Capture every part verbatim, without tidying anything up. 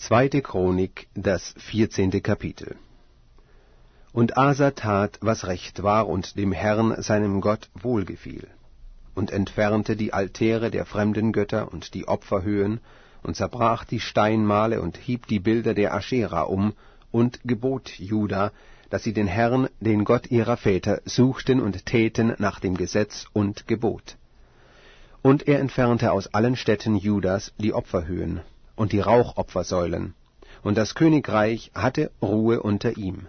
Zweite Chronik, das vierzehnte Kapitel. Und Asa tat, was recht war und dem Herrn, seinem Gott, wohlgefiel, und entfernte die Altäre der fremden Götter und die Opferhöhen, und zerbrach die Steinmale und hieb die Bilder der Aschera um, und gebot Juda, dass sie den Herrn, den Gott ihrer Väter, suchten und täten nach dem Gesetz und Gebot. Und er entfernte aus allen Städten Judas die Opferhöhen und die Rauchopfersäulen, und das Königreich hatte Ruhe unter ihm.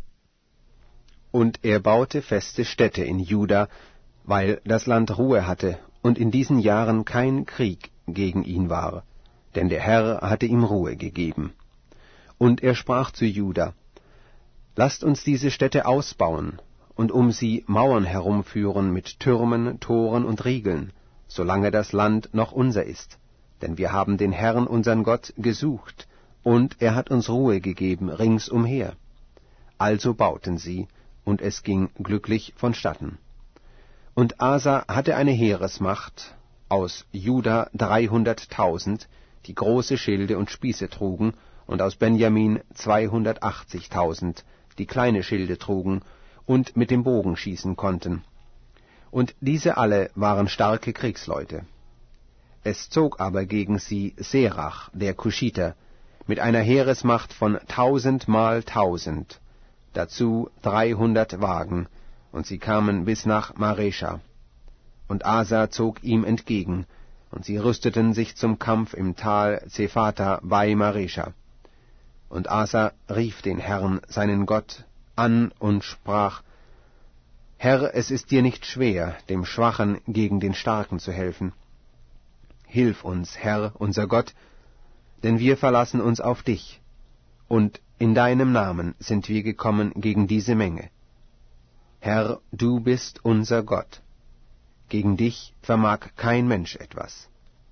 Und er baute feste Städte in Juda, weil das Land Ruhe hatte und in diesen Jahren kein Krieg gegen ihn war, denn der Herr hatte ihm Ruhe gegeben. Und er sprach zu Juda: Lasst uns diese Städte ausbauen und um sie Mauern herumführen mit Türmen, Toren und Riegeln, solange das Land noch unser ist. Denn wir haben den Herrn, unseren Gott, gesucht, und er hat uns Ruhe gegeben ringsumher. Also bauten sie, und es ging glücklich vonstatten. Und Asa hatte eine Heeresmacht, aus Juda dreihunderttausend, die große Schilde und Spieße trugen, und aus Benjamin zweihundertachtzigtausend, die kleine Schilde trugen und mit dem Bogen schießen konnten. Und diese alle waren starke Kriegsleute. Es zog aber gegen sie Serach, der Kuschiter, mit einer Heeresmacht von tausend mal tausend, dazu dreihundert Wagen, und sie kamen bis nach Maresha. Und Asa zog ihm entgegen, und sie rüsteten sich zum Kampf im Tal Zephata bei Maresha. Und Asa rief den Herrn, seinen Gott, an und sprach: Herr, es ist dir nicht schwer, dem Schwachen gegen den Starken zu helfen. Hilf uns, Herr, unser Gott, denn wir verlassen uns auf dich, und in deinem Namen sind wir gekommen gegen diese Menge. Herr, du bist unser Gott. Gegen dich vermag kein Mensch etwas.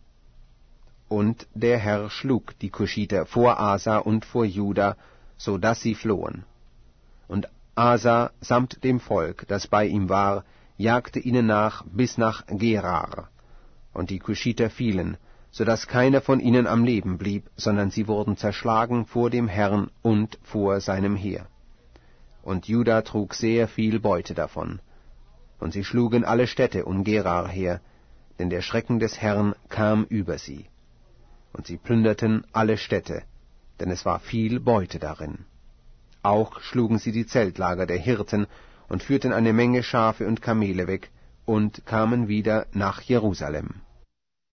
Und der Herr schlug die Kuschiter vor Asa und vor Juda, so dass sie flohen. Und Asa samt dem Volk, das bei ihm war, jagte ihnen nach bis nach Gerar. Und die Kuschiter fielen, so dass keiner von ihnen am Leben blieb, sondern sie wurden zerschlagen vor dem Herrn und vor seinem Heer. Und Juda trug sehr viel Beute davon. Und sie schlugen alle Städte um Gerar her, denn der Schrecken des Herrn kam über sie. Und sie plünderten alle Städte, denn es war viel Beute darin. Auch schlugen sie die Zeltlager der Hirten und führten eine Menge Schafe und Kamele weg und kamen wieder nach Jerusalem.